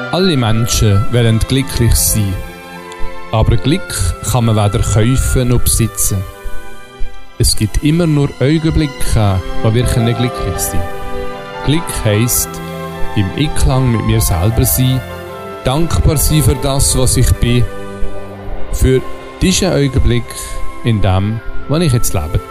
Alle Menschen wollen glücklich sein. Aber Glück kann man weder kaufen noch besitzen. Es gibt immer nur Augenblicke, wo wir glücklich sein können. Glück heisst, im Einklang mit mir selber sein, dankbar sein für das, was ich bin, für diesen Augenblick in dem, was ich jetzt lebe.